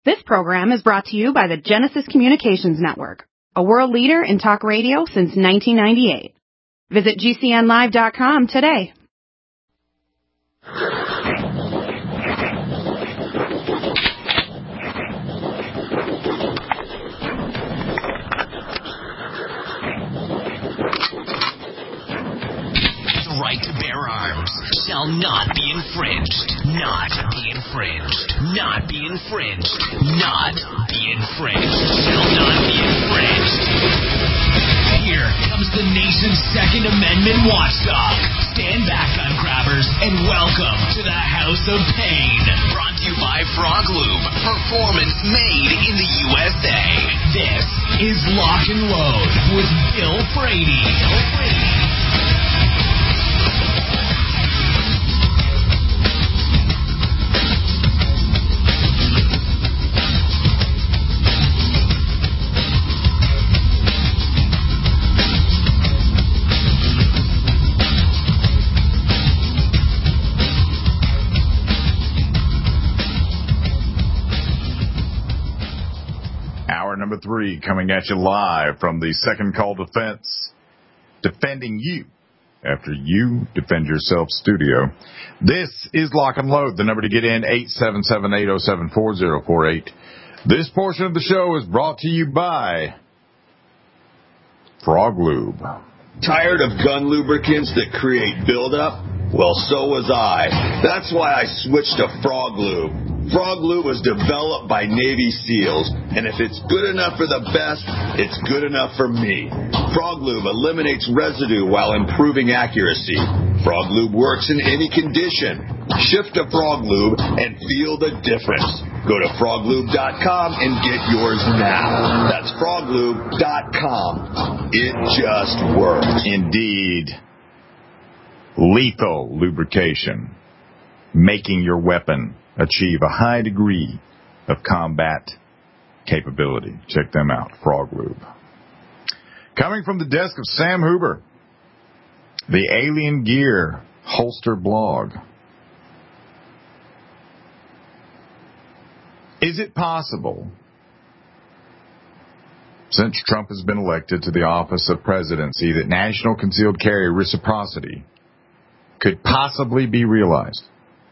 This program is brought to you by the Genesis Communications Network, a world leader in talk radio since 1998. Visit GCNlive.com today. The right to bear arms shall not be infringed. Not be infringed. Not be infringed. Not be infringed. Shall not be infringed. Here comes the nation's Second Amendment watchdog. Stand back, gun grabbers, and welcome to the House of Pain. Brought to you by Frog Lube. Performance made in the USA. This is Lock and Load with Bill Frady. Hour number 3 coming at you live from the Second Call Defense, defending you after you defend yourself studio. This is Lock and Load. The number to get in, 877-807-4048. This portion of the show is brought to you by Frog Lube. Tired of gun lubricants that create buildup? Well, so was I. That's why I switched to Frog Lube. Frog Lube was developed by Navy SEALs, and if it's good enough for the best, it's good enough for me. Frog Lube eliminates residue while improving accuracy. Frog Lube works in any condition. Shift to Frog Lube and feel the difference. Go to froglube.com and get yours now. That's froglube.com. It just works. Indeed. Lethal lubrication, making your weapon achieve a high degree of combat capability. Check them out, Frog Lube. Coming from the desk of Sam Huber, the Alien Gear Holster blog. Is it possible, since Trump has been elected to the office of presidency, that national concealed carry reciprocity could possibly be realized?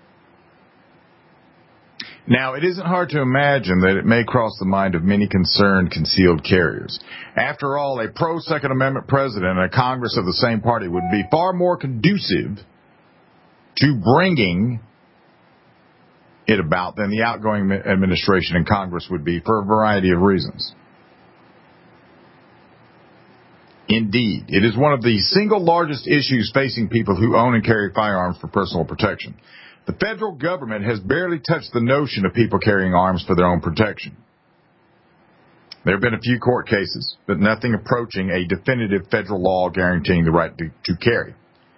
Now, it isn't hard to imagine that it may cross the mind of many concerned concealed carriers. After all, a pro-Second Amendment president and a Congress of the same party would be far more conducive to bringing it about than the outgoing administration and Congress would be, for a variety of reasons. Indeed, it is one of the single largest issues facing people who own and carry firearms for personal protection. The federal government has barely touched the notion of people carrying arms for their own protection. There have been a few court cases, but nothing approaching a definitive federal law guaranteeing the right to carry.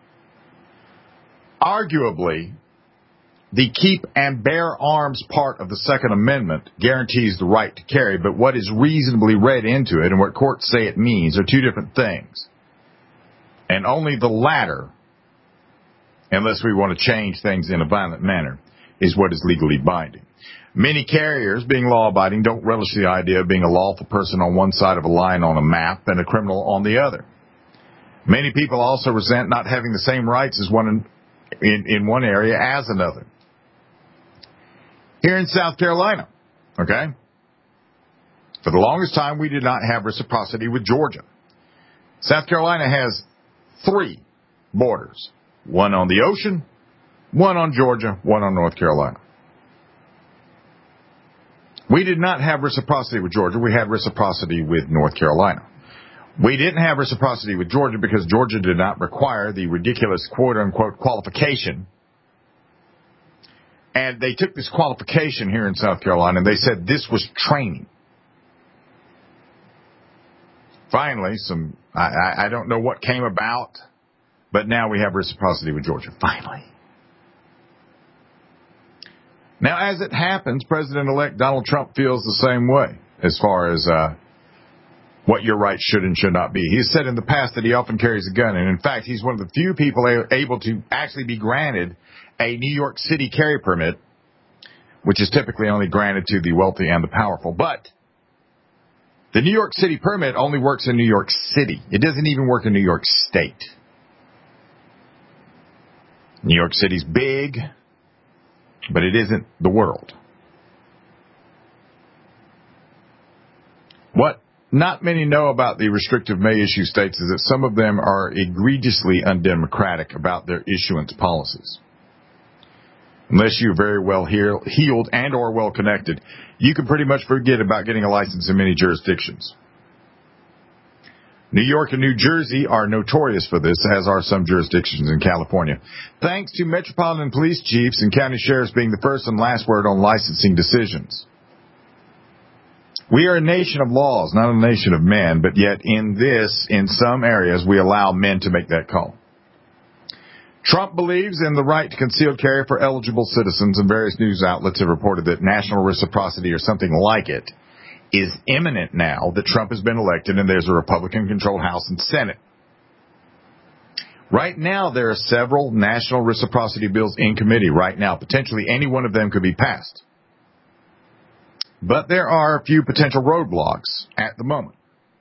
Arguably, the keep and bear arms part of the Second Amendment guarantees the right to carry, but what is reasonably read into it and what courts say it means are two different things. And only the latter, unless we want to change things in a violent manner, is what is legally binding. Many carriers, being law-abiding, don't relish the idea of being a lawful person on one side of a line on a map and a criminal on the other. Many people also resent not having the same rights as one in one area as another. Here in South Carolina, okay, for the longest time we did not have reciprocity with Georgia. South Carolina has 3 borders. One on the ocean, one on Georgia, one on North Carolina. We did not have reciprocity with Georgia. We had reciprocity with North Carolina. We didn't have reciprocity with Georgia because Georgia did not require the ridiculous quote-unquote qualification. And they took this qualification here in South Carolina and they said this was training. Finally, I don't know what came about, but now we have reciprocity with Georgia. Finally. Now, as it happens, President-elect Donald Trump feels the same way as far as what your rights should and should not be. He has said in the past that he often carries a gun, and in fact, he's one of the few people able to actually be granted a New York City carry permit which is typically only granted to the wealthy and the powerful. But the New York City permit only works in New York City. It doesn't even work in New York State. New York City's big, but it isn't the world. What not many know about the restrictive may issue states is that some of them are egregiously undemocratic about their issuance policies. Unless you're very well heeled and or well connected, you can pretty much forget about getting a license in many jurisdictions. New York and New Jersey are notorious for this, as are some jurisdictions in California, thanks to metropolitan police chiefs and county sheriffs being the first and last word on licensing decisions. We are a nation of laws, not a nation of men, but yet in some areas, we allow men to make that call. Trump believes in the right to concealed carry for eligible citizens, and various news outlets have reported that national reciprocity or something like it is imminent now that Trump has been elected and there's a Republican-controlled House and Senate. Right now, there are several national reciprocity bills in committee right now. Potentially any one of them could be passed. But there are a few potential roadblocks at the moment.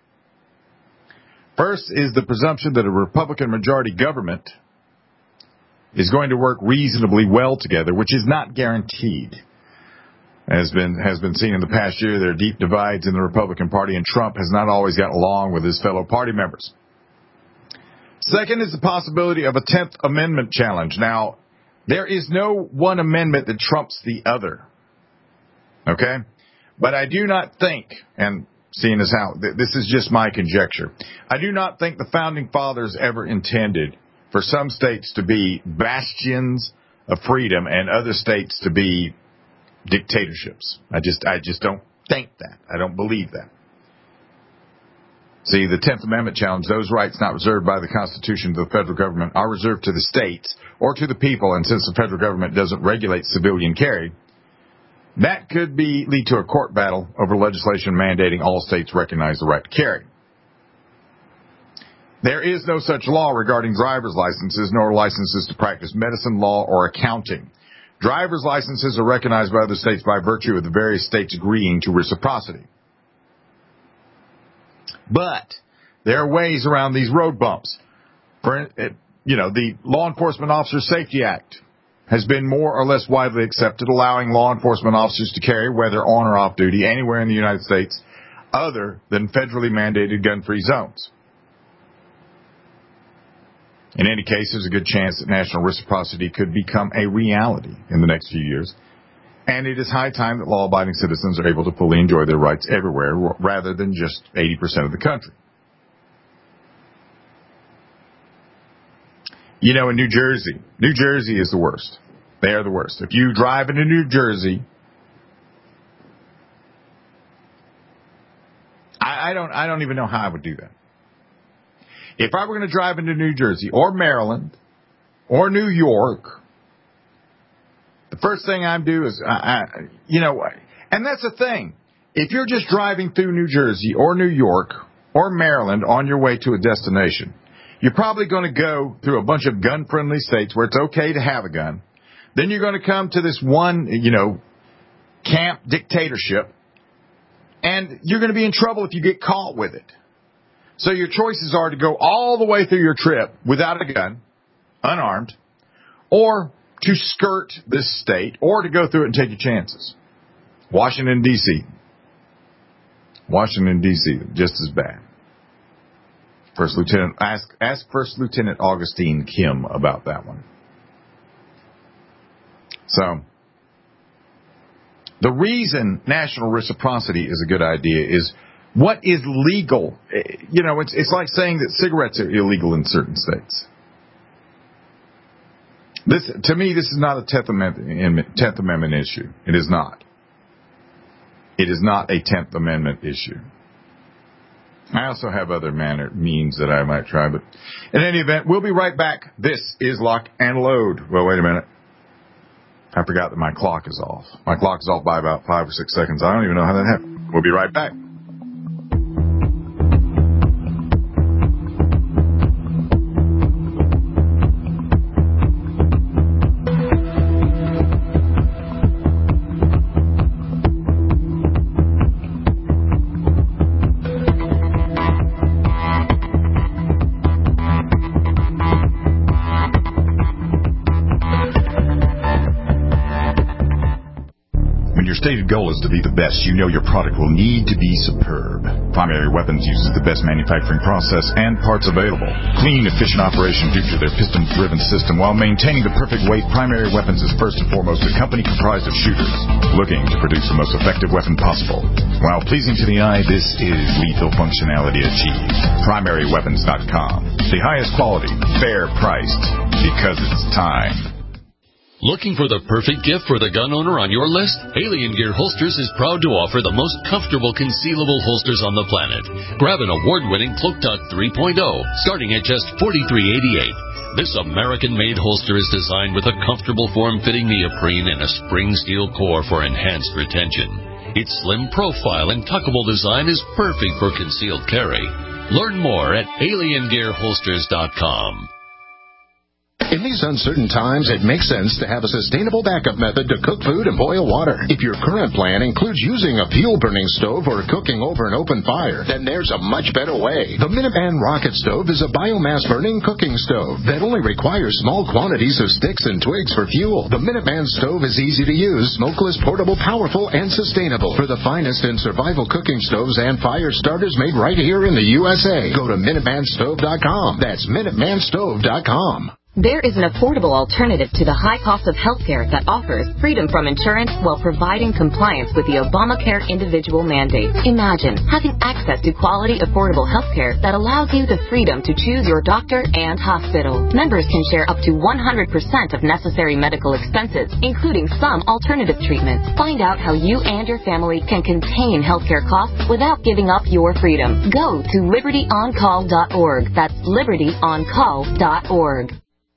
First is the presumption that a Republican-majority government is going to work reasonably well together, which is not guaranteed. Has been seen in the past year, there are deep divides in the Republican Party, and Trump has not always gotten along with his fellow party members. Second is the possibility of a 10th Amendment challenge. Now, there is no one amendment that trumps the other. Okay? But I do not think, and seeing as how, this is just my conjecture, I do not think the Founding Fathers ever intended for some states to be bastions of freedom and other states to be dictatorships. I just don't think that. I don't believe that. See, the 10th Amendment challenge, those rights not reserved by the Constitution to the federal government are reserved to the states or to the people, and since the federal government doesn't regulate civilian carry, that could lead to a court battle over legislation mandating all states recognize the right to carry. There is no such law regarding driver's licenses, nor licenses to practice medicine, law, or accounting. Driver's licenses are recognized by other states by virtue of the various states agreeing to reciprocity. But there are ways around these road bumps. The Law Enforcement Officer Safety Act has been more or less widely accepted, allowing law enforcement officers to carry, whether on or off duty, anywhere in the United States other than federally mandated gun-free zones. In any case, there's a good chance that national reciprocity could become a reality in the next few years. And it is high time that law-abiding citizens are able to fully enjoy their rights everywhere rather than just 80% of the country. You know, in New Jersey is the worst. They are the worst. If you drive into New Jersey, I don't even know how I would do that. If I were going to drive into New Jersey or Maryland or New York, the first thing I'd do is, and that's the thing. If you're just driving through New Jersey or New York or Maryland on your way to a destination, you're probably going to go through a bunch of gun-friendly states where it's okay to have a gun. Then you're going to come to this one, camp dictatorship, and you're going to be in trouble if you get caught with it. So your choices are to go all the way through your trip without a gun, unarmed, or to skirt this state, or to go through it and take your chances. Washington, D.C., just as bad. First Lieutenant, ask First Lieutenant Augustine Kim about that one. So, the reason national reciprocity is a good idea is what is legal. It's like saying that cigarettes are illegal in certain states. To me, this is not a 10th Amendment issue. It is not. It is not a 10th Amendment issue. I also have other means that I might try, but in any event, we'll be right back. This is Lock and Load. Well, wait a minute. I forgot that my clock is off. My clock is off by about 5 or 6 seconds. I don't even know how that happened. We'll be right back. goal is to be the best, you know your product will need to be superb. Primary Weapons uses the best manufacturing process and parts available. Clean, efficient operation due to their piston-driven system. While maintaining the perfect weight, Primary Weapons is first and foremost a company comprised of shooters looking to produce the most effective weapon possible. While pleasing to the eye, this is lethal functionality achieved. PrimaryWeapons.com. The highest quality, fair priced, because it's time. Looking for the perfect gift for the gun owner on your list? Alien Gear Holsters is proud to offer the most comfortable concealable holsters on the planet. Grab an award-winning Cloak Tuck 3.0, starting at just $43.88. This American-made holster is designed with a comfortable form-fitting neoprene and a spring steel core for enhanced retention. Its slim profile and tuckable design is perfect for concealed carry. Learn more at aliengearholsters.com. In these uncertain times, it makes sense to have a sustainable backup method to cook food and boil water. If your current plan includes using a fuel-burning stove or cooking over an open fire, then there's a much better way. The Minuteman Rocket Stove is a biomass-burning cooking stove that only requires small quantities of sticks and twigs for fuel. The Minuteman Stove is easy to use, smokeless, portable, powerful, and sustainable. For the finest in survival cooking stoves and fire starters made right here in the USA, go to MinutemanStove.com. That's MinutemanStove.com. There is an affordable alternative to the high cost of healthcare that offers freedom from insurance while providing compliance with the Obamacare individual mandate. Imagine having access to quality, affordable healthcare that allows you the freedom to choose your doctor and hospital. Members can share up to 100% of necessary medical expenses, including some alternative treatments. Find out how you and your family can contain healthcare costs without giving up your freedom. Go to libertyoncall.org. That's libertyoncall.org.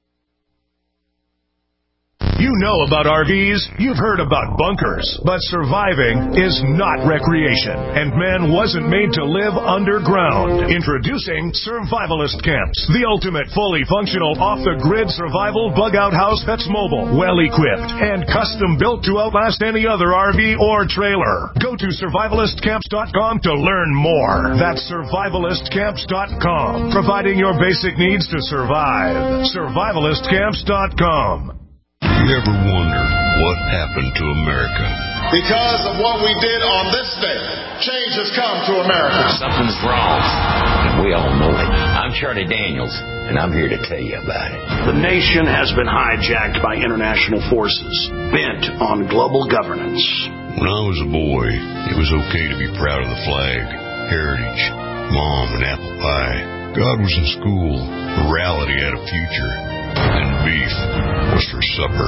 You know about RVs, you've heard about bunkers, but surviving is not recreation, and man wasn't made to live underground. Introducing Survivalist Camps, the ultimate fully functional off-the-grid survival bug-out house that's mobile, well-equipped, and custom-built to outlast any other RV or trailer. Go to survivalistcamps.com to learn more. That's survivalistcamps.com, providing your basic needs to survive. Survivalistcamps.com. You ever wondered what happened to America? Because of what we did on this day, change has come to America. Something's wrong, and we all know it. I'm Charlie Daniels, and I'm here to tell you about it. The nation has been hijacked by international forces, bent on global governance. When I was a boy, it was okay to be proud of the flag, heritage, mom, and apple pie. God was in school, morality had a future, and beef was for supper.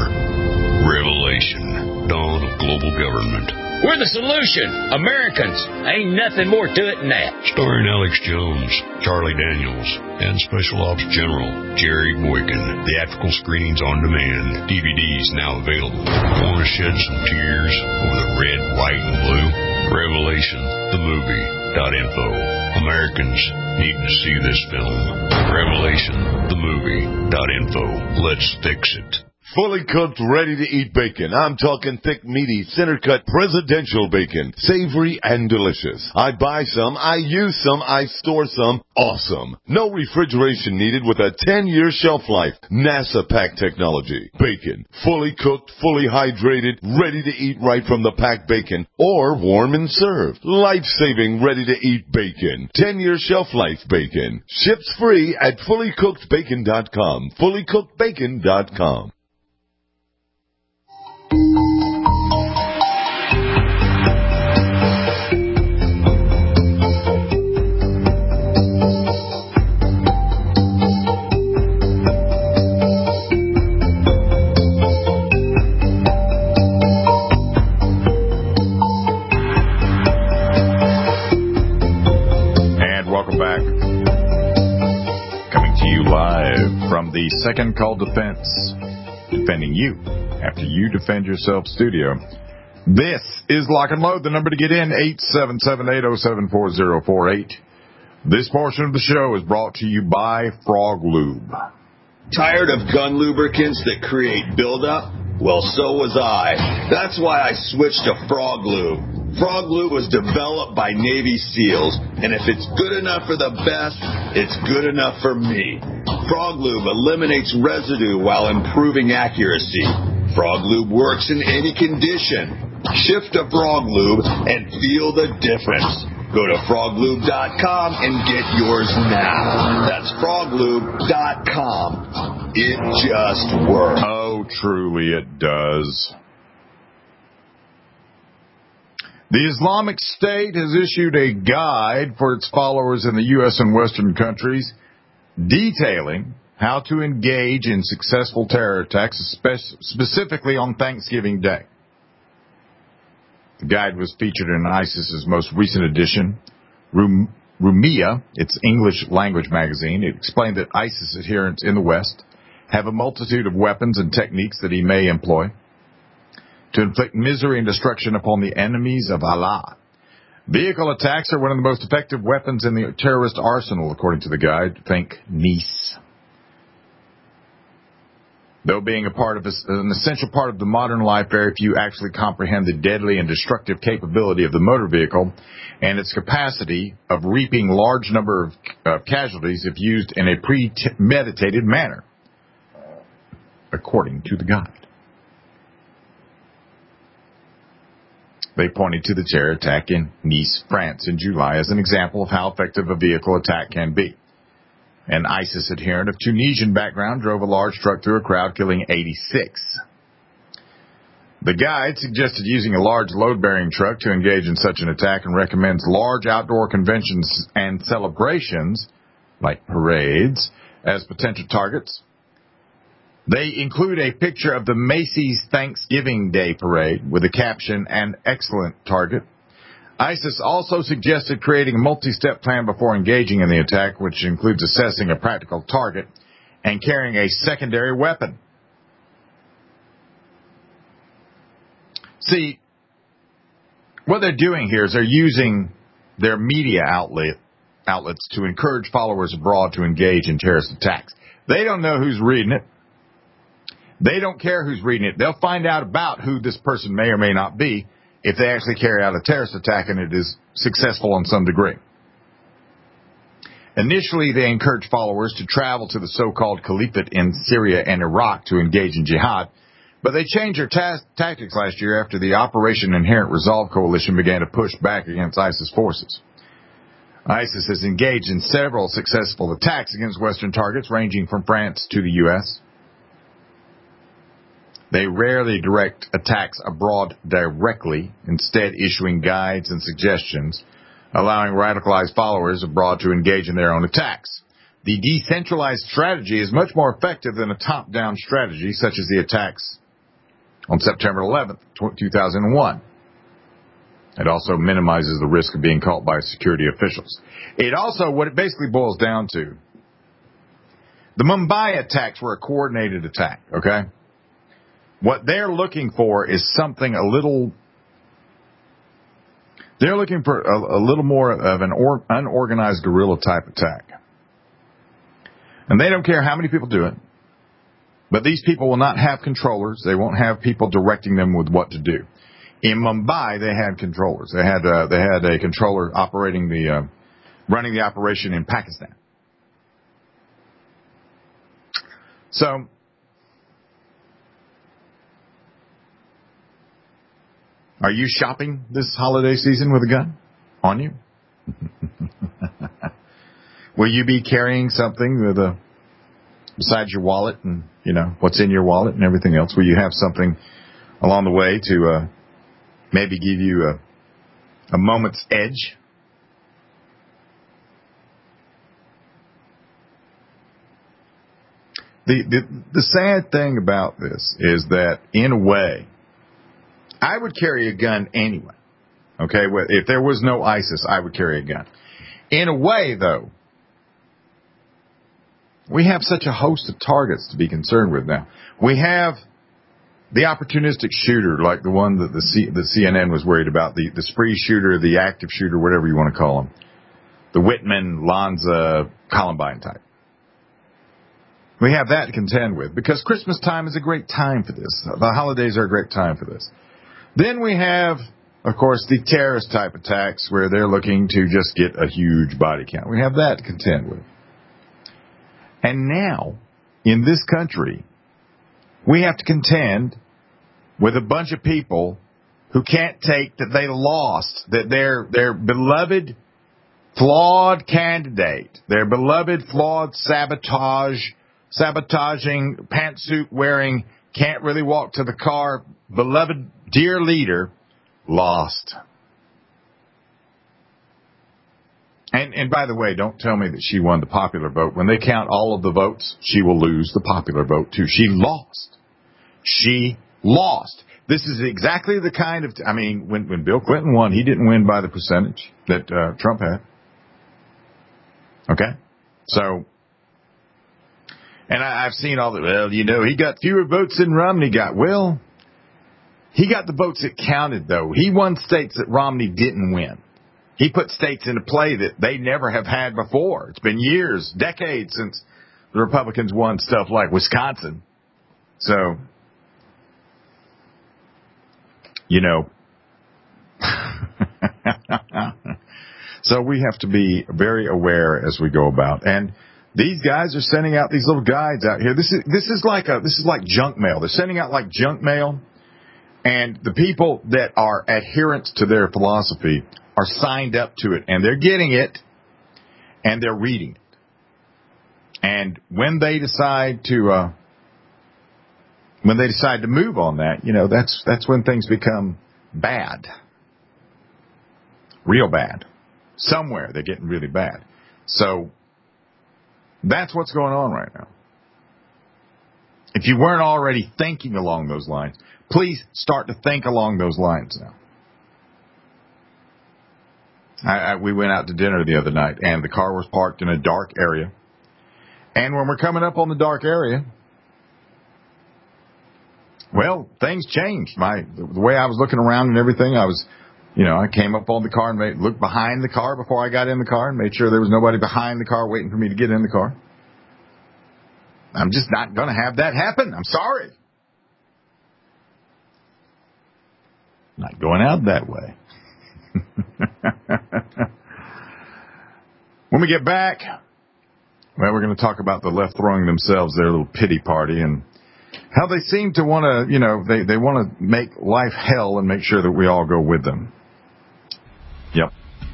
Revelation, dawn of global government. We're the solution. Americans. Ain't nothing more to it than that. Starring Alex Jones, Charlie Daniels, and Special Ops General Jerry Boykin. Theatrical screenings on demand. DVDs now available. Want to shed some tears over the red, white, and blue? Revelation, the movie.info. Americans need to see this film. Revelation, the movie.info. Let's fix it. Fully cooked, ready-to-eat bacon. I'm talking thick, meaty, center-cut presidential bacon. Savory and delicious. I buy some, I use some, I store some. Awesome. No refrigeration needed with a 10-year shelf life. NASA pack technology. Bacon. Fully cooked, fully hydrated, ready to eat right from the packed bacon. Or warm and served. Life-saving, ready-to-eat bacon. 10-year shelf life bacon. Ships free at fullycookedbacon.com. Fullycookedbacon.com. And welcome back. Coming to you live from the Second Call Defense, defending you after you defend yourself studio. This is Lock and Load. The number to get in, 877-807-4048. This portion of the show is brought to you by Frog Lube. Tired of gun lubricants that create buildup? Well, so was I. That's why I switched to Frog Lube. Frog Lube was developed by Navy SEALs, and if it's good enough for the best, it's good enough for me. Frog Lube eliminates residue while improving accuracy. Frog Lube works in any condition. Shift to Frog Lube and feel the difference. Go to froglube.com and get yours now. That's froglube.com. It just works. Oh, truly it does. The Islamic State has issued a guide for its followers in the U.S. and Western countries detailing how to engage in successful terror attacks, specifically on Thanksgiving Day. The guide was featured in ISIS's most recent edition, Rumiyah, its English language magazine. It explained that ISIS adherents in the West have a multitude of weapons and techniques that he may employ to inflict misery and destruction upon the enemies of Allah. Vehicle attacks are one of the most effective weapons in the terrorist arsenal, according to the guide. Think Nice. Though being an essential part of the modern life, very few actually comprehend the deadly and destructive capability of the motor vehicle and its capacity of reaping large number of casualties if used in a premeditated manner, according to the guide. They pointed to the terror attack in Nice, France in July as an example of how effective a vehicle attack can be. An ISIS adherent of Tunisian background drove a large truck through a crowd, killing 86. The guide suggested using a large load-bearing truck to engage in such an attack and recommends large outdoor conventions and celebrations, like parades, as potential targets. They include a picture of the Macy's Thanksgiving Day Parade with the caption, "An excellent target." ISIS also suggested creating a multi-step plan before engaging in the attack, which includes assessing a practical target and carrying a secondary weapon. See, what they're doing here is they're using their media outlets to encourage followers abroad to engage in terrorist attacks. They don't know who's reading it. They don't care who's reading it. They'll find out about who this person may or may not be if they actually carry out a terrorist attack and it is successful in some degree. Initially, they encouraged followers to travel to the so-called caliphate in Syria and Iraq to engage in jihad, but they changed their tactics last year after the Operation Inherent Resolve coalition began to push back against ISIS forces. ISIS has engaged in several successful attacks against Western targets, ranging from France to the U.S. They rarely direct attacks abroad directly, instead issuing guides and suggestions, allowing radicalized followers abroad to engage in their own attacks. The decentralized strategy is much more effective than a top-down strategy, such as the attacks on September 11th, 2001. It also minimizes the risk of being caught by security officials. What it basically boils down to, the Mumbai attacks were a coordinated attack, okay? What they're looking for is something they're looking for a little more of an unorganized guerrilla type attack. And they don't care how many people do it, but these people will not have controllers. They won't have people directing them with what to do. In Mumbai, they had controllers. They had a controller running the operation in Pakistan. So, are you shopping this holiday season with a gun on you? Will you be carrying something besides your wallet and, what's in your wallet and everything else? Will you have something along the way to maybe give you a moment's edge? The sad thing about this is that, in a way, I would carry a gun anyway. Okay, if there was no ISIS, I would carry a gun. In a way, though, we have such a host of targets to be concerned with now. We have the opportunistic shooter, like the one that the CNN was worried about, the spree shooter, the active shooter, whatever you want to call him, the Whitman, Lanza, Columbine type. We have that to contend with because Christmas time is a great time for this. The holidays are a great time for this. Then we have, of course, the terrorist type attacks where they're looking to just get a huge body count. We have that to contend with. And now, in this country, we have to contend with a bunch of people who can't take that they lost, that their beloved flawed candidate, their beloved flawed sabotaging, pantsuit wearing, can't really walk to the car, beloved dear leader, lost. And by the way, don't tell me that she won the popular vote. When they count all of the votes, she will lose the popular vote too. She lost. She lost. This is exactly the kind of, when Bill Clinton won, he didn't win by the percentage that Trump had. Okay? So, and I've seen all the, he got fewer votes than Romney got. Well, he got the votes that counted, though. He won states that Romney didn't win. He put states into play that they never have had before. It's been years, decades since the Republicans won stuff like Wisconsin. So, so we have to be very aware as we go about. And these guys are sending out these little guides out here. This is like junk mail. They're sending out like junk mail, and the people that are adherents to their philosophy are signed up to it, and they're getting it, and they're reading it. And when they decide to move on that, that's when things become bad, real bad. Somewhere they're getting really bad. So that's what's going on right now. If you weren't already thinking along those lines, please start to think along those lines now. We went out to dinner the other night, and the car was parked in a dark area. And when we're coming up on the dark area, well, things changed. The way I was looking around and everything, I came up on the car and looked behind the car before I got in the car and made sure there was nobody behind the car waiting for me to get in the car. I'm just not going to have that happen. I'm sorry. Not going out that way. When we get back, well, we're going to talk about the left throwing themselves their little pity party and how they seem to want to, they want to make life hell and make sure that we all go with them. Yep.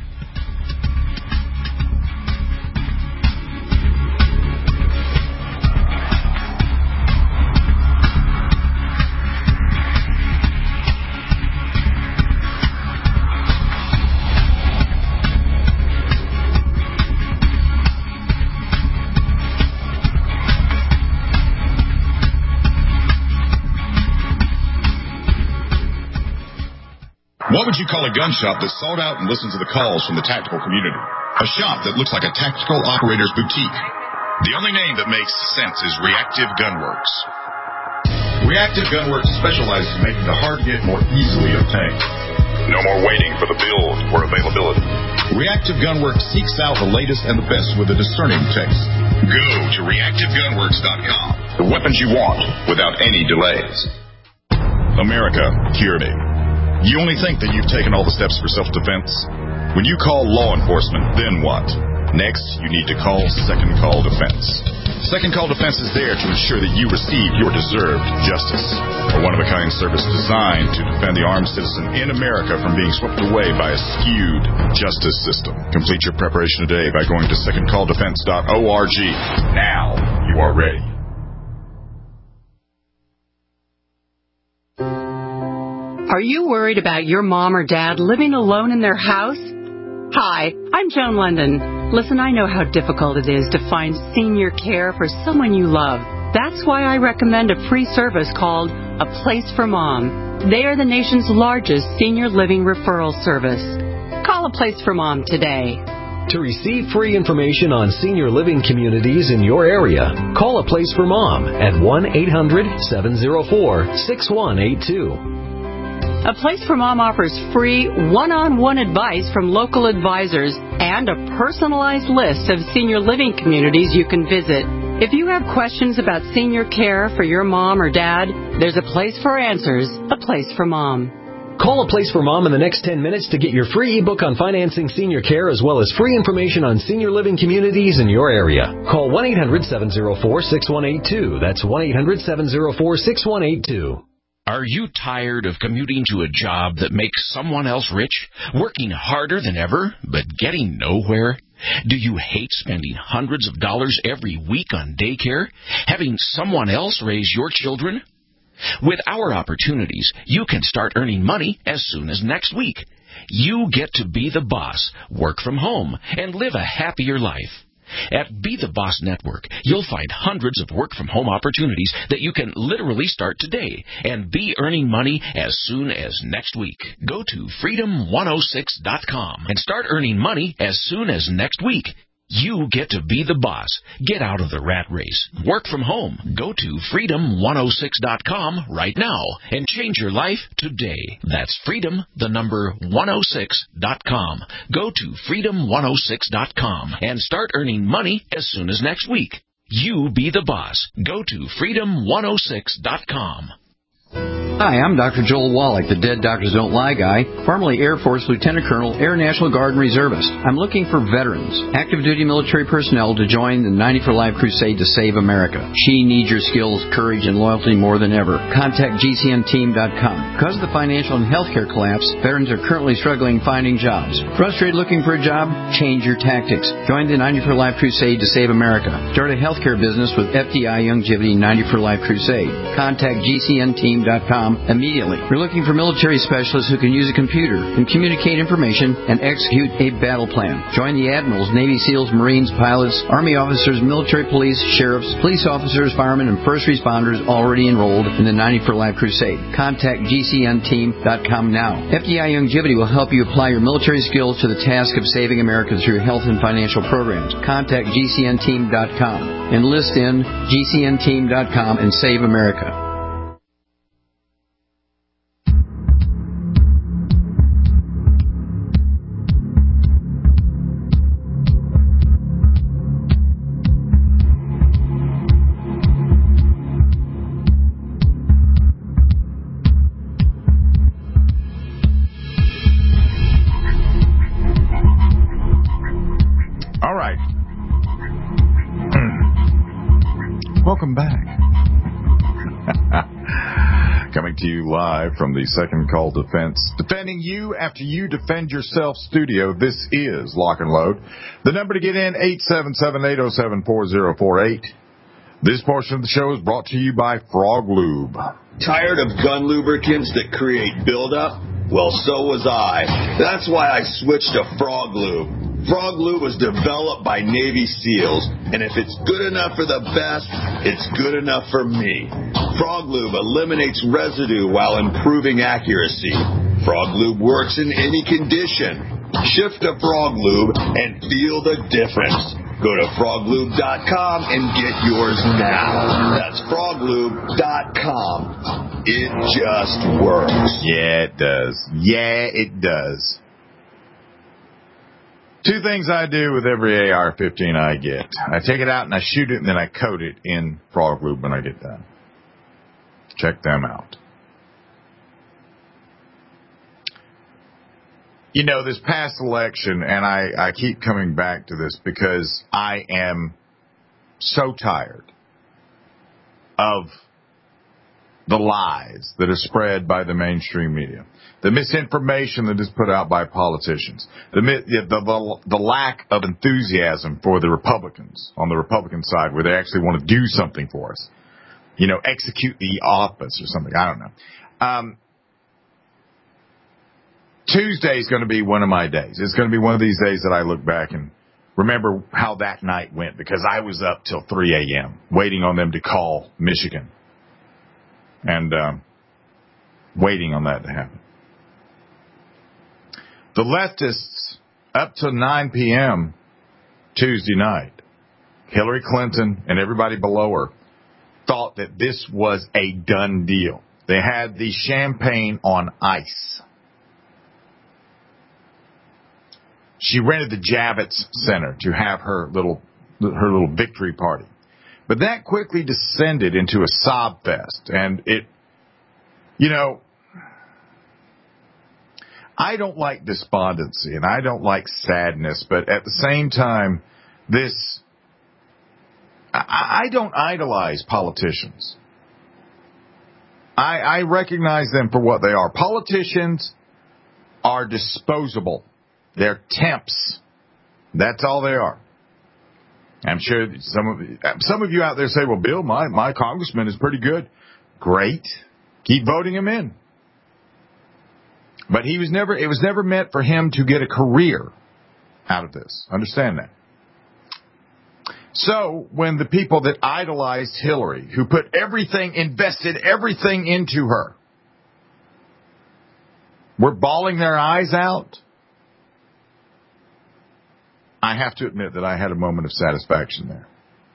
What would you call a gun shop that sought out and listened to the calls from the tactical community? A shop that looks like a tactical operator's boutique. The only name that makes sense is Reactive Gunworks. Reactive Gunworks specializes in making the hard-to-get more easily obtained. No more waiting for the build or availability. Reactive Gunworks seeks out the latest and the best with a discerning taste. Go to reactivegunworks.com. The weapons you want without any delays. America, hear me. You only think that you've taken all the steps for self-defense? When you call law enforcement, then what? Next, you need to call Second Call Defense. Second Call Defense is there to ensure that you receive your deserved justice. A one-of-a-kind service designed to defend the armed citizen in America from being swept away by a skewed justice system. Complete your preparation today by going to secondcalldefense.org. Now you are ready. Are you worried about your mom or dad living alone in their house? Hi, I'm Joan London. Listen, I know how difficult it is to find senior care for someone you love. That's why I recommend a free service called A Place for Mom. They are the nation's largest senior living referral service. Call A Place for Mom today. To receive free information on senior living communities in your area, call A Place for Mom at 1-800-704-6182. A Place for Mom offers free one-on-one advice from local advisors and a personalized list of senior living communities you can visit. If you have questions about senior care for your mom or dad, there's a place for answers, A Place for Mom. Call A Place for Mom in the next 10 minutes to get your free ebook on financing senior care as well as free information on senior living communities in your area. Call 1-800-704-6182. That's 1-800-704-6182. Are you tired of commuting to a job that makes someone else rich, working harder than ever, but getting nowhere? Do you hate spending hundreds of dollars every week on daycare, having someone else raise your children? With our opportunities, you can start earning money as soon as next week. You get to be the boss, work from home, and live a happier life. At Be the Boss Network, you'll find hundreds of work-from-home opportunities that you can literally start today and be earning money as soon as next week. Go to freedom106.com and start earning money as soon as next week. You get to be the boss. Get out of the rat race. Work from home. Go to freedom106.com right now and change your life today. That's freedom106.com. Go to freedom106.com and start earning money as soon as next week. You be the boss. Go to freedom106.com. Hi, I'm Dr. Joel Wallach, the Dead Doctors Don't Lie guy, formerly Air Force Lieutenant Colonel, Air National Guard and Reservist. I'm looking for veterans, active duty military personnel to join the 90 for Life crusade to save America. She needs your skills, courage, and loyalty more than ever. Contact GCNteam.com. Because of the financial and healthcare collapse, veterans are currently struggling finding jobs. Frustrated looking for a job? Change your tactics. Join the 90 for Life crusade to save America. Start a healthcare business with FDI Youngevity 90 for Life crusade. Contact GCNteam.com immediately. We're looking for military specialists who can use a computer and communicate information and execute a battle plan. Join the admirals, Navy SEALs, Marines, pilots, Army officers, military police, sheriffs, police officers, firemen, and first responders already enrolled in the 90 for Life crusade. Contact GCNteam.com now. FDI Youngevity will help you apply your military skills to the task of saving America through health and financial programs. Contact GCNteam.com. Enlist in GCNteam.com and save America. Welcome back. Coming to you live from the Second Call Defense, defending you after you defend yourself studio. This is Lock and Load. The number to get in, 877-807-4048. This portion of the show is brought to you by Frog Lube. Tired of gun lubricants that create buildup? Well, so was I. That's why I switched to Frog Lube. Frog Lube was developed by Navy SEALs, and if it's good enough for the best, it's good enough for me. Frog Lube eliminates residue while improving accuracy. Frog Lube works in any condition. Shift to Frog Lube and feel the difference. Go to froglube.com and get yours now. That's froglube.com. It just works. Yeah, it does. Yeah, it does. Two things I do with every AR-15 I get. I take it out and I shoot it, and then I coat it in Frog Lube when I get done. Check them out. You know, this past election, and I keep coming back to this because I am so tired of the lies that are spread by the mainstream media, the misinformation that is put out by politicians, the lack of enthusiasm for the Republicans on the Republican side where they actually want to do something for us, you know, execute the office or something. I don't know. Tuesday is going to be one of my days. It's going to be one of these days that I look back and remember how that night went, because I was up till 3 a.m. waiting on them to call Michigan and waiting on that to happen. The leftists, up to 9 p.m. Tuesday night, Hillary Clinton and everybody below her thought that this was a done deal. They had the champagne on ice. She rented the Javits Center to have her little victory party. But that quickly descended into a sob fest. And it, you know, I don't like despondency and I don't like sadness, but at the same time, I don't idolize politicians. I recognize them for what they are. Politicians are disposable. They're temps. That's all they are. I'm sure some of you out there say, well, Bill, my congressman is pretty good. Great. Keep voting him in. But it was never meant for him to get a career out of this. Understand that. So when the people that idolized Hillary, who invested everything into her, were bawling their eyes out, I have to admit that I had a moment of satisfaction there.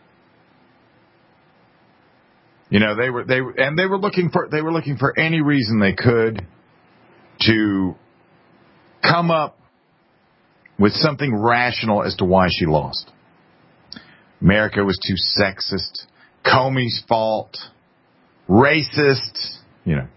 You know, they were looking for any reason they could to come up with something rational as to why she lost. America was too sexist, Comey's fault, racist, you know.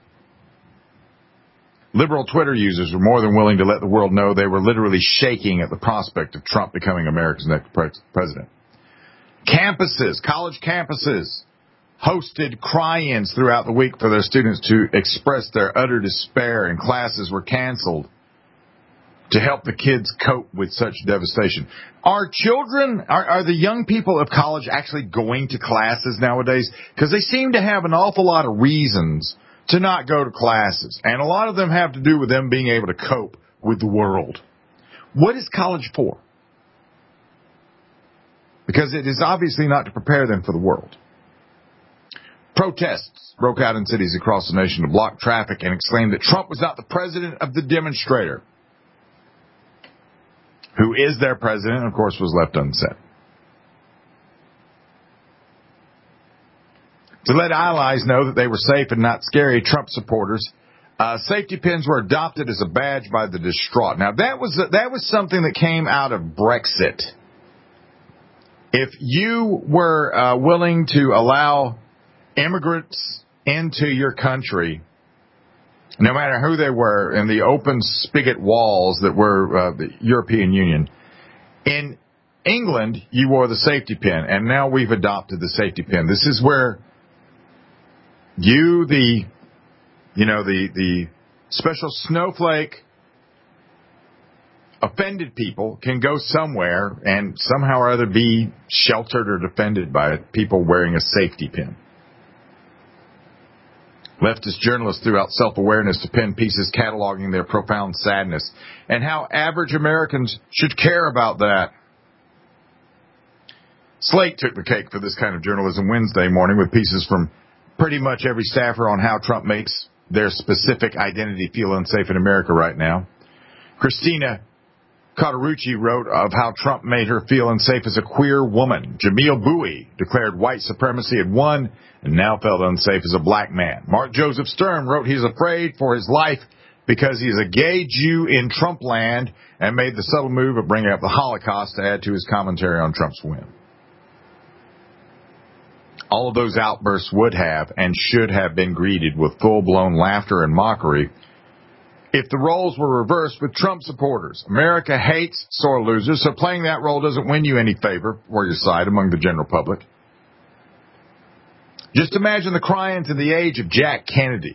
Liberal Twitter users were more than willing to let the world know they were literally shaking at the prospect of Trump becoming America's next president. College campuses, hosted cry-ins throughout the week for their students to express their utter despair, and classes were canceled to help the kids cope with such devastation. Are the young people of college actually going to classes nowadays? Because they seem to have an awful lot of reasons to not go to classes, and a lot of them have to do with them being able to cope with the world. What is college for? Because it is obviously not to prepare them for the world. Protests broke out in cities across the nation to block traffic and exclaimed that Trump was not the president of the demonstrator. Who is their president, of course, was left unsaid. To let allies know that they were safe and not scary, Trump supporters, safety pins were adopted as a badge by the distraught. Now, that was something that came out of Brexit. If you were willing to allow immigrants into your country, no matter who they were, in the open spigot walls that were the European Union, in England, you wore the safety pin, and now we've adopted the safety pin. This is where you, the special snowflake offended people, can go somewhere and somehow or other be sheltered or defended by people wearing a safety pin. Leftist journalists threw out self-awareness to pen pieces cataloging their profound sadness and how average Americans should care about that. Slate took the cake for this kind of journalism Wednesday morning with pieces from pretty much every staffer on how Trump makes their specific identity feel unsafe in America right now. Christina Cauterucci wrote of how Trump made her feel unsafe as a queer woman. Jamil Bowie declared white supremacy had won and now felt unsafe as a black man. Mark Joseph Stern wrote he's afraid for his life because he's a gay Jew in Trump land, and made the subtle move of bringing up the Holocaust to add to his commentary on Trump's win. All of those outbursts would have and should have been greeted with full-blown laughter and mockery if the roles were reversed with Trump supporters. America hates sore losers, so playing that role doesn't win you any favor for your side among the general public. Just imagine the cry-ins in the age of Jack Kennedy.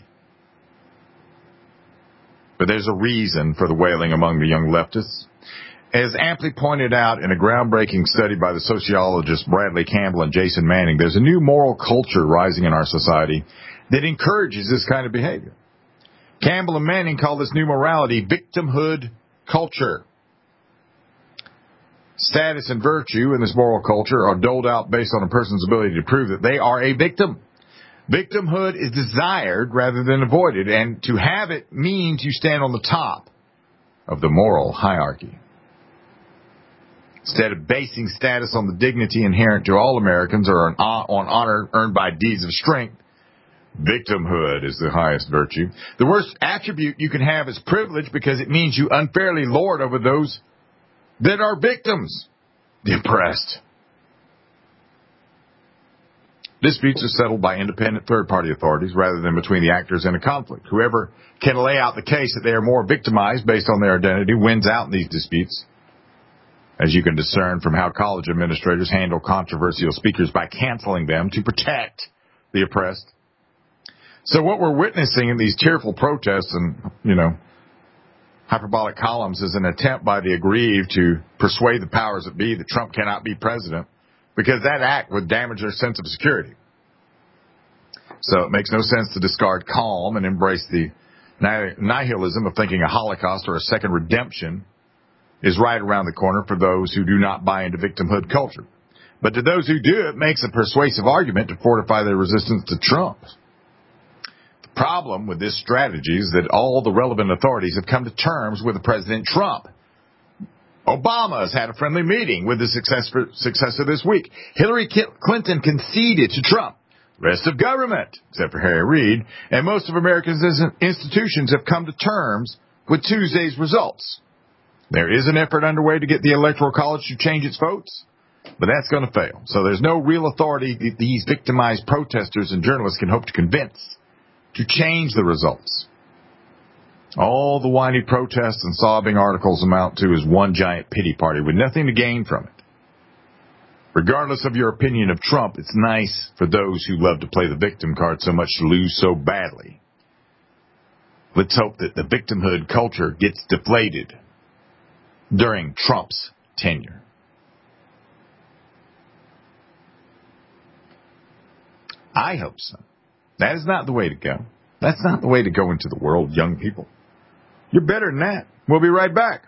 But there's a reason for the wailing among the young leftists. As amply pointed out in a groundbreaking study by the sociologists Bradley Campbell and Jason Manning, there's a new moral culture rising in our society that encourages this kind of behavior. Campbell and Manning call this new morality victimhood culture. Status and virtue in this moral culture are doled out based on a person's ability to prove that they are a victim. Victimhood is desired rather than avoided, and to have it means you stand on the top of the moral hierarchy. Instead of basing status on the dignity inherent to all Americans or on honor earned by deeds of strength, victimhood is the highest virtue. The worst attribute you can have is privilege, because it means you unfairly lord over those that are victims, the oppressed. Disputes are settled by independent third-party authorities rather than between the actors in a conflict. Whoever can lay out the case that they are more victimized based on their identity wins out in these disputes, as you can discern from how college administrators handle controversial speakers by canceling them to protect the oppressed. So what we're witnessing in these tearful protests and, hyperbolic columns is an attempt by the aggrieved to persuade the powers that be that Trump cannot be president because that act would damage their sense of security. So it makes no sense to discard calm and embrace the nihilism of thinking a Holocaust or a second redemption is right around the corner for those who do not buy into victimhood culture. But to those who do, it makes a persuasive argument to fortify their resistance to Trump. The problem with this strategy is that all the relevant authorities have come to terms with President Trump. Obama has had a friendly meeting with the successor this week. Hillary Clinton conceded to Trump. The rest of government, except for Harry Reid, and most of America's institutions have come to terms with Tuesday's results. There is an effort underway to get the Electoral College to change its votes, but that's going to fail. So there's no real authority that these victimized protesters and journalists can hope to convince to change the results. All the whiny protests and sobbing articles amount to is one giant pity party with nothing to gain from it. Regardless of your opinion of Trump, it's nice for those who love to play the victim card so much to lose so badly. Let's hope that the victimhood culture gets deflated during Trump's tenure. I hope so. That is not the way to go. That's not the way to go into the world, young people. You're better than that. We'll be right back.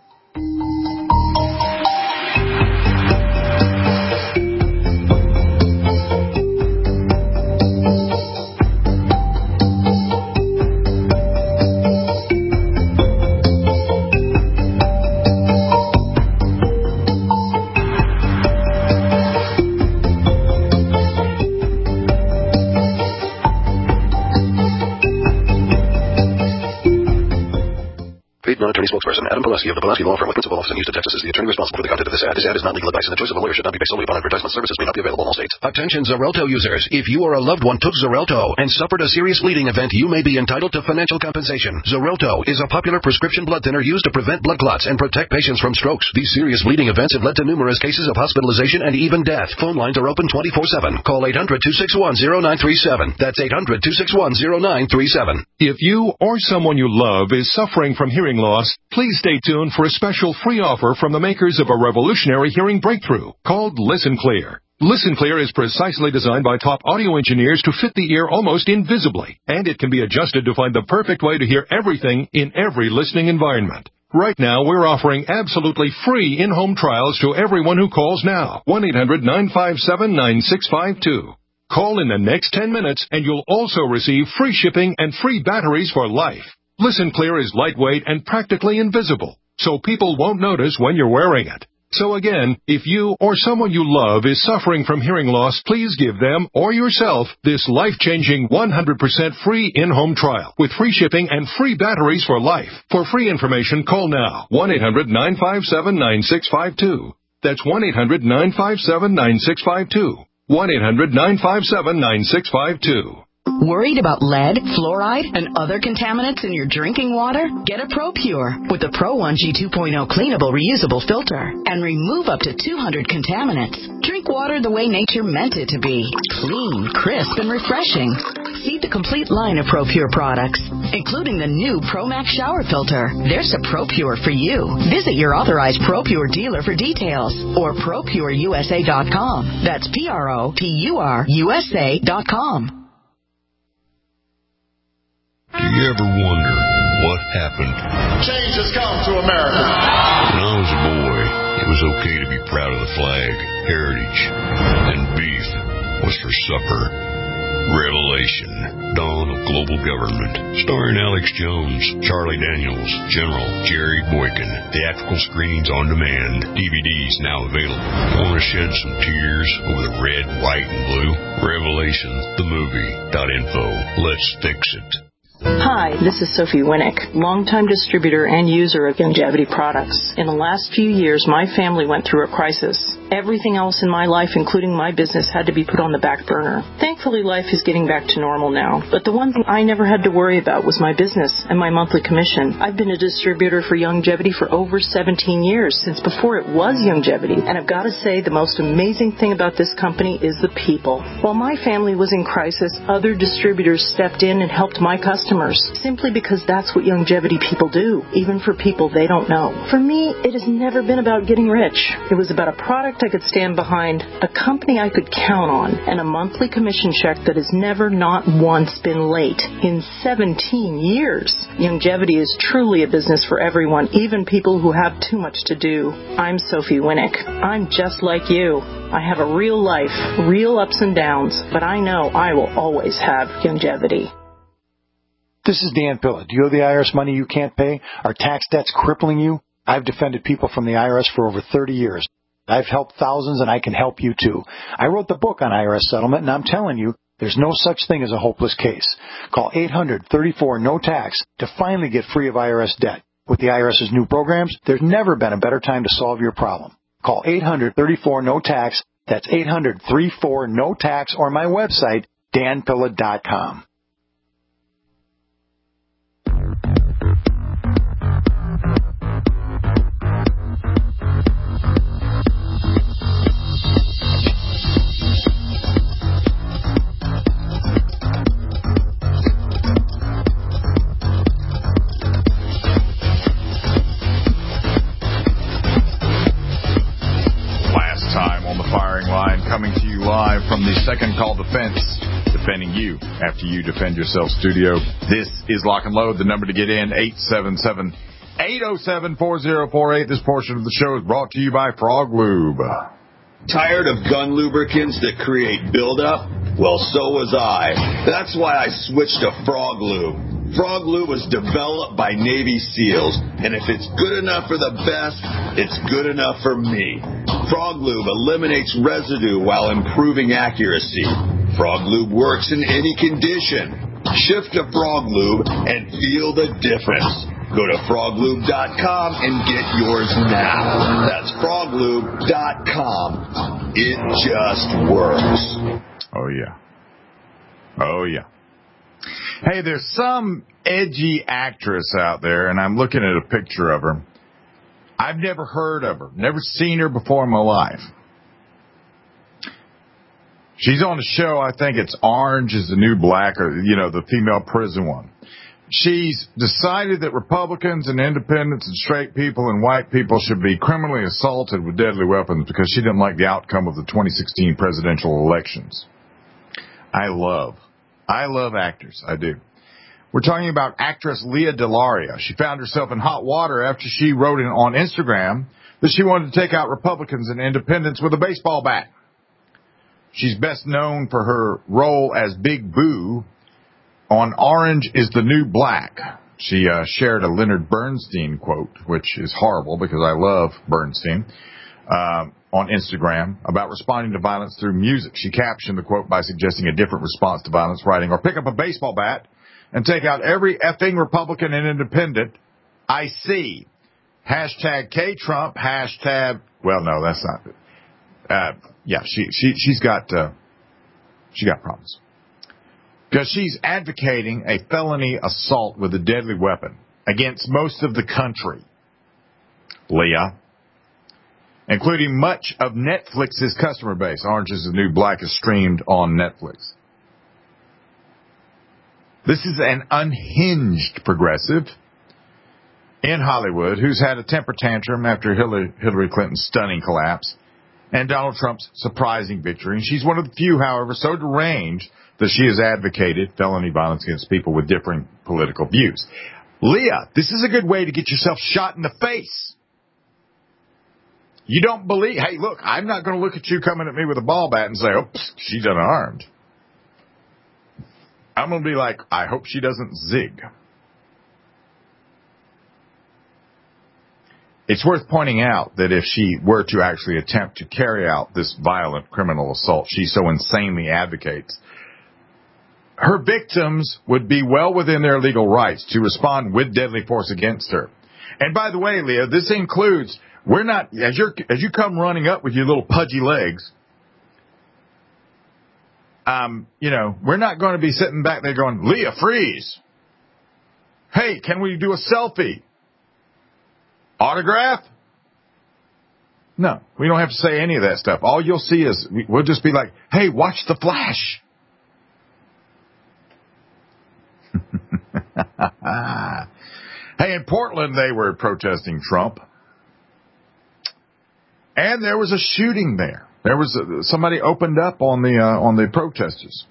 Non-attorney spokesperson Adam Pulaski of the Pulaski Law Firm with principal office in Houston, Texas is the attorney responsible for the content of this ad. This ad is not legal advice, and the choice of a lawyer should not be based solely upon advertisement. Services may not be available in all states. Attention Xarelto users. If you or a loved one took Xarelto and suffered a serious bleeding event, you may be entitled to financial compensation. Xarelto is a popular prescription blood thinner used to prevent blood clots and protect patients from strokes. These serious bleeding events have led to numerous cases of hospitalization and even death. Phone lines are open 24/7. Call 800-261-0937. That's 800-261-0937. If you or someone you love is suffering from hearing loss, please stay tuned for a special free offer from the makers of a revolutionary hearing breakthrough called Listen Clear. Listen Clear is precisely designed by top audio engineers to fit the ear almost invisibly, and it can be adjusted to find the perfect way to hear everything in every listening environment. Right now, we're offering absolutely free in-home trials to everyone who calls now. 1-800-957-9652. Call in the next 10 minutes, and you'll also receive free shipping and free batteries for life. Listen Clear is lightweight and practically invisible, so people won't notice when you're wearing it. So again, if you or someone you love is suffering from hearing loss, please give them or yourself this life-changing 100% free in-home trial with free shipping and free batteries for life. For free information, call now. 1-800-957-9652. That's 1-800-957-9652. 1-800-957-9652. Worried about lead, fluoride, and other contaminants in your drinking water? Get a ProPure with the Pro 1G 2.0 cleanable reusable filter and remove up to 200 contaminants. Drink water the way nature meant it to be. Clean, crisp, and refreshing. See the complete line of ProPure products, including the new ProMax shower filter. There's a ProPure for you. Visit your authorized ProPure dealer for details or ProPureUSA.com. That's ProPureUSA.com. Do you ever wonder what happened? Change has come to America. When I was a boy, it was okay to be proud of the flag, heritage, and beef was for supper. Revelation, Dawn of Global Government, starring Alex Jones, Charlie Daniels, General Jerry Boykin. Theatrical screenings on demand. DVDs now available. Want to shed some tears over the red, white, and blue? Revelation, the movie.info. Let's fix it. Hi, this is Sophie Winnick, longtime distributor and user of Longevity products. In the last few years, my family went through a crisis. Everything else in my life, including my business, had to be put on the back burner. Thankfully, life is getting back to normal now. But the one thing I never had to worry about was my business and my monthly commission. I've been a distributor for Youngevity for over 17 years, since before it was Youngevity. And I've got to say, the most amazing thing about this company is the people. While my family was in crisis, other distributors stepped in and helped my customers, simply because that's what Youngevity people do, even for people they don't know. For me, it has never been about getting rich. It was about a product I could stand behind, a company I could count on, and a monthly commission check that has never not once been late in 17 years. Youngevity is truly a business for everyone, even people who have too much to do. I'm Sophie Winnick. I'm just like you. I have a real life, real ups and downs, but I know I will always have Youngevity. This is Dan Pilla. Do you owe the IRS money you can't pay? Are tax debts crippling you? I've defended people from the IRS for over 30 years. I've helped thousands, and I can help you too. I wrote the book on IRS settlement, and I'm telling you, there's no such thing as a hopeless case. Call 800-34-NO-TAX to finally get free of IRS debt. With the IRS's new programs, there's never been a better time to solve your problem. Call 800-34-NO-TAX. That's 800-34-NO-TAX, or my website, danpilla.com. Coming to you live from the Second Call Defense, defending you after you defend yourself studio. This is Lock and Load. The number to get in, 877-807-4048. This portion of the show is brought to you by Frog Lube. Tired of gun lubricants that create buildup? Well, so was I. That's why I switched to Frog Lube. Frog Lube was developed by Navy SEALs, and if it's good enough for the best, it's good enough for me. Frog Lube eliminates residue while improving accuracy. Frog Lube works in any condition. Shift to Frog Lube and feel the difference. Go to froglube.com and get yours now. That's froglube.com. It just works. Oh, yeah. Oh, yeah. Hey, there's some edgy actress out there, and I'm looking at a picture of her. I've never heard of her, never seen her before in my life. She's on a show, I think it's Orange is the New Black, or, the female prison one. She's decided that Republicans and independents and straight people and white people should be criminally assaulted with deadly weapons because she didn't like the outcome of the 2016 presidential elections. I love actors. I do. We're talking about actress Lea DeLaria. She found herself in hot water after she wrote on Instagram that she wanted to take out Republicans and independents with a baseball bat. She's best known for her role as Big Boo on Orange is the New Black. She shared a Leonard Bernstein quote, which is horrible because I love Bernstein, on Instagram about responding to violence through music. She captioned the quote by suggesting a different response to violence, writing, or pick up a baseball bat and take out every effing Republican and independent I see. Hashtag K-Trump, hashtag, well, no, that's not it. Yeah, she's got problems. Because she's advocating a felony assault with a deadly weapon against most of the country. Leah. Including much of Netflix's customer base. Orange is the New Black is streamed on Netflix. This is an unhinged progressive in Hollywood who's had a temper tantrum after Hillary Clinton's stunning collapse and Donald Trump's surprising victory. And she's one of the few, however, so deranged that she has advocated felony violence against people with differing political views. Leah, this is a good way to get yourself shot in the face. You don't believe, hey, look, I'm not going to look at you coming at me with a ball bat and say, oops, she's unarmed. I'm going to be like, I hope she doesn't zig. It's worth pointing out that if she were to actually attempt to carry out this violent criminal assault she so insanely advocates, her victims would be well within their legal rights to respond with deadly force against her. And by the way, Leah, this includes We're not, as you come running up with your little pudgy legs, we're not going to be sitting back there going, Leah, freeze. Hey, can we do a selfie? Autograph? No, we don't have to say any of that stuff. All you'll see is, we'll just be like, hey, watch the flash. Hey, in Portland, they were protesting Trump. And there was a shooting there. There was somebody opened up on the protesters.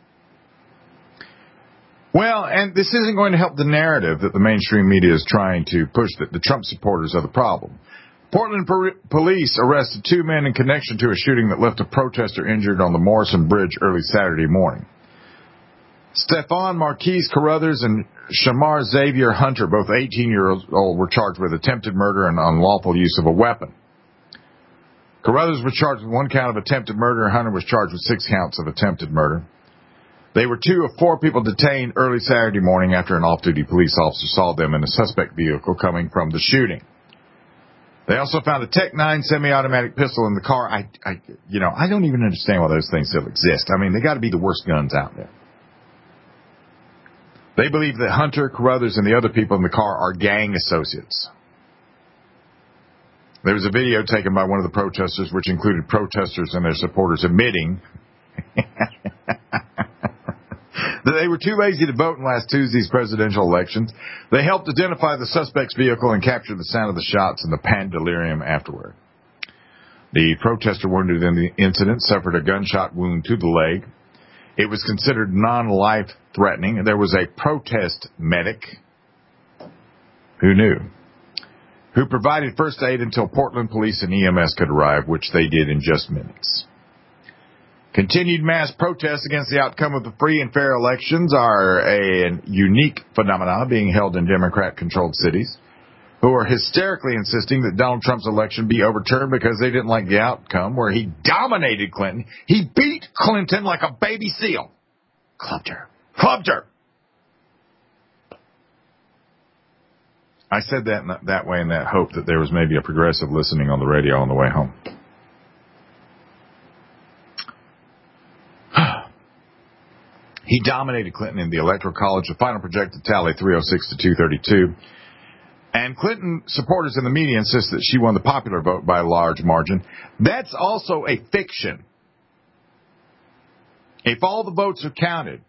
Well, and this isn't going to help the narrative that the mainstream media is trying to push, that the Trump supporters are the problem. Portland police arrested 2 men in connection to a shooting that left a protester injured on the Morrison Bridge early Saturday morning. Stefan Marquise Carruthers and Shamar Xavier Hunter, both 18-year-old, were charged with attempted murder and unlawful use of a weapon. Carruthers was charged with 1 count of attempted murder, and Hunter was charged with 6 counts of attempted murder. They were 2 of 4 people detained early Saturday morning after an off-duty police officer saw them in a suspect vehicle coming from the shooting. They also found a Tech-9 semi-automatic pistol in the car. I don't even understand why those things still exist. I mean, they got to be the worst guns out there. They believe that Hunter, Carruthers, and the other people in the car are gang associates. There was a video taken by one of the protesters, which included protesters and their supporters admitting that they were too lazy to vote in last Tuesday's presidential elections. They helped identify the suspect's vehicle and capture the sound of the shots and the pandemonium afterward. The protester wounded in the incident suffered a gunshot wound to the leg. It was considered non-life-threatening. There was a protest medic, who knew, who provided first aid until Portland police and EMS could arrive, which they did in just minutes. Continued mass protests against the outcome of the free and fair elections are a unique phenomenon being held in Democrat-controlled cities, who are hysterically insisting that Donald Trump's election be overturned because they didn't like the outcome, where he dominated Clinton. He beat Clinton like a baby seal. Clubbed her. I said that way in that hope that there was maybe a progressive listening on the radio on the way home. He dominated Clinton in the Electoral College. The final projected tally, 306 to 232. And Clinton supporters in the media insist that she won the popular vote by a large margin. That's also a fiction. If all the votes are counted,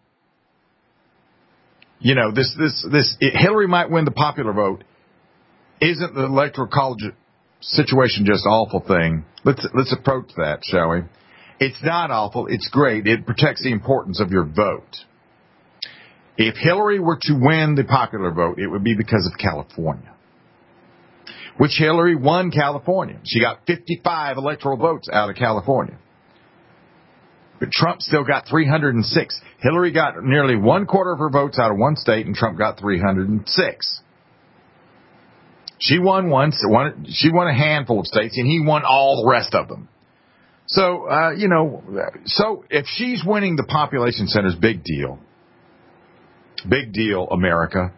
Hillary might win the popular vote. Isn't the Electoral College situation just an awful thing? Let's approach that, shall we? It's not awful. It's great. It protects the importance of your vote. If Hillary were to win the popular vote, it would be because of California, which Hillary won California. She got 55 electoral votes out of California. But Trump still got 306. Hillary got nearly 1/4 of her votes out of one state, and Trump got 306. She won she won a handful of states, and he won all the rest of them. So, so if she's winning the population centers, big deal. Big deal, America.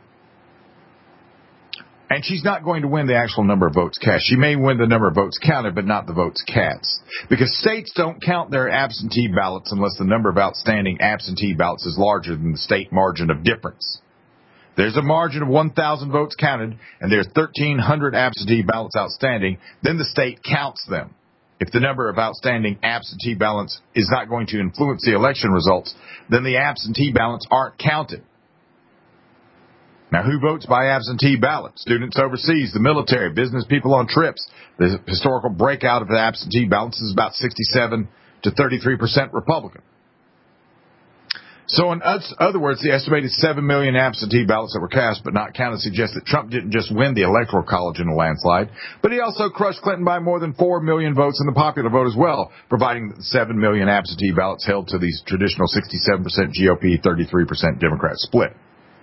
And she's not going to win the actual number of votes cast. She may win the number of votes counted, but not the votes cast. Because states don't count their absentee ballots unless the number of outstanding absentee ballots is larger than the state margin of difference. There's a margin of 1,000 votes counted, and there's 1,300 absentee ballots outstanding. Then the state counts them. If the number of outstanding absentee ballots is not going to influence the election results, then the absentee ballots aren't counted. Now, who votes by absentee ballot? Students overseas, the military, business people on trips. The historical breakout of the absentee ballots is about 67 to 33% Republican. So in other words, the estimated 7 million absentee ballots that were cast but not counted suggests that Trump didn't just win the Electoral College in a landslide, but he also crushed Clinton by more than 4 million votes in the popular vote as well, providing that the 7 million absentee ballots held to the traditional 67% GOP, 33% Democrat split.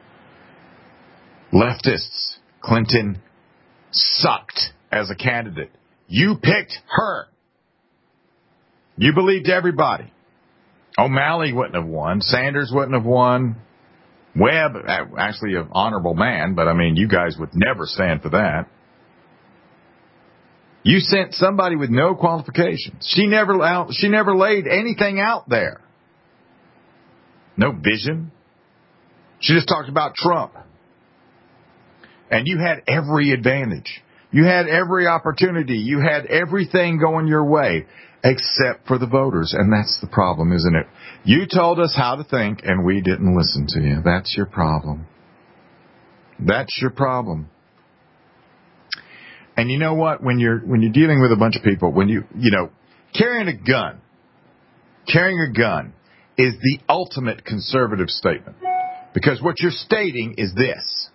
Leftists, Clinton sucked as a candidate. You picked her. You believed everybody. O'Malley wouldn't have won. Sanders wouldn't have won. Webb, actually an honorable man, but I mean, you guys would never stand for that. You sent somebody with no qualifications. She never laid anything out there. No vision. She just talked about Trump. And you had every advantage. You had every opportunity. You had everything going your way except for the voters. And that's the problem, isn't it? You told us how to think and we didn't listen to you. That's your problem. That's your problem. And you know what? When you're dealing with a bunch of people, carrying a gun is the ultimate conservative statement. Because what you're stating is this: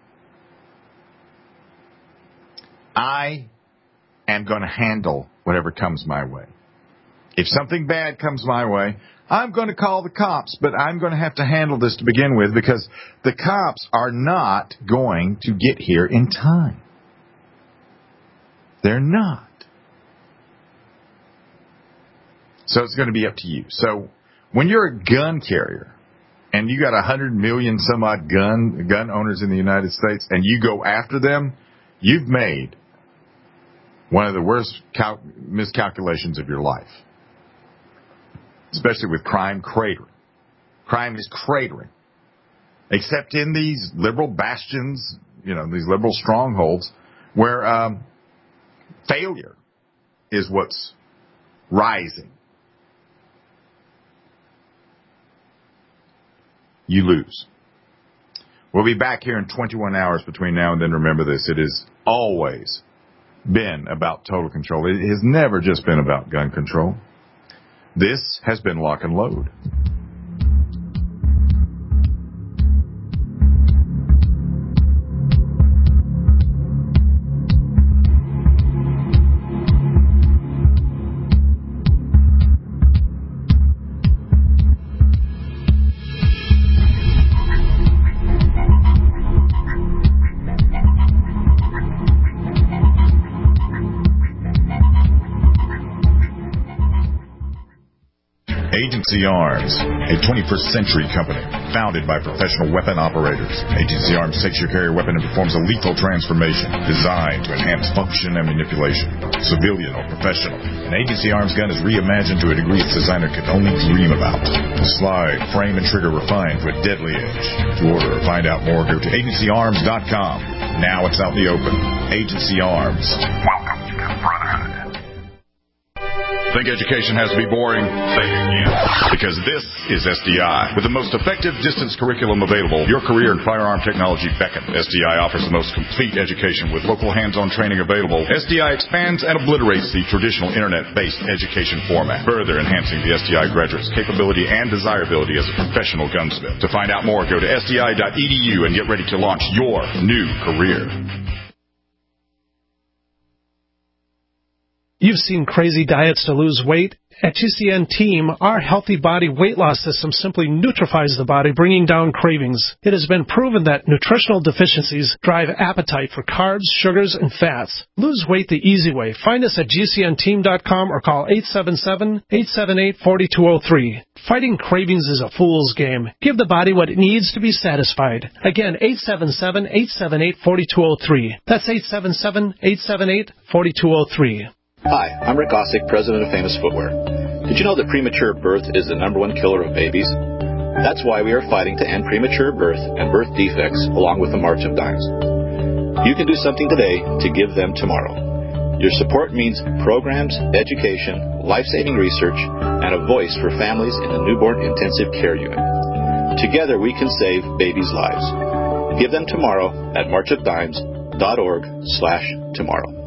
I am going to handle whatever comes my way. If something bad comes my way, I'm going to call the cops, but I'm going to have to handle this to begin with because the cops are not going to get here in time. They're not. So it's going to be up to you. So when you're a gun carrier and you got 100 million some odd gun owners in the United States and you go after them, you've made one of the worst miscalculations of your life. Especially with crime cratering. Crime is cratering. Except in these liberal bastions, these liberal strongholds where failure is what's rising. You lose. We'll be back here in 21 hours between now and then. Remember this, it has always been about total control. It has never just been about gun control. This has been Lock and Load. Agency Arms, a 21st century company founded by professional weapon operators. Agency Arms takes your carrier weapon and performs a lethal transformation designed to enhance function and manipulation. Civilian or professional, an Agency Arms gun is reimagined to a degree its designer could only dream about. The slide, frame, and trigger refined to a deadly edge. To order or find out more, go to agencyarms.com. Now it's out in the open. Agency Arms. Welcome to the Brotherhood. Think education has to be boring? Say it again. Because this is SDI. With the most effective distance curriculum available, your career in firearm technology beckons. SDI offers the most complete education with local hands-on training available. SDI expands and obliterates the traditional internet-based education format, further enhancing the SDI graduate's capability and desirability as a professional gunsmith. To find out more, go to sdi.edu and get ready to launch your new career. You've seen crazy diets to lose weight. At GCN Team, our Healthy Body Weight Loss System simply neutralizes the body, bringing down cravings. It has been proven that nutritional deficiencies drive appetite for carbs, sugars, and fats. Lose weight the easy way. Find us at GCNteam.com or call 877-878-4203. Fighting cravings is a fool's game. Give the body what it needs to be satisfied. Again, 877-878-4203. That's 877-878-4203. Hi, I'm Rick Ossick, president of Famous Footwear. Did you know that premature birth is the #1 killer of babies? That's why we are fighting to end premature birth and birth defects along with the March of Dimes. You can do something today to give them tomorrow. Your support means programs, education, life-saving research, and a voice for families in the newborn intensive care unit. Together we can save babies' lives. Give them tomorrow at marchofdimes.org/tomorrow.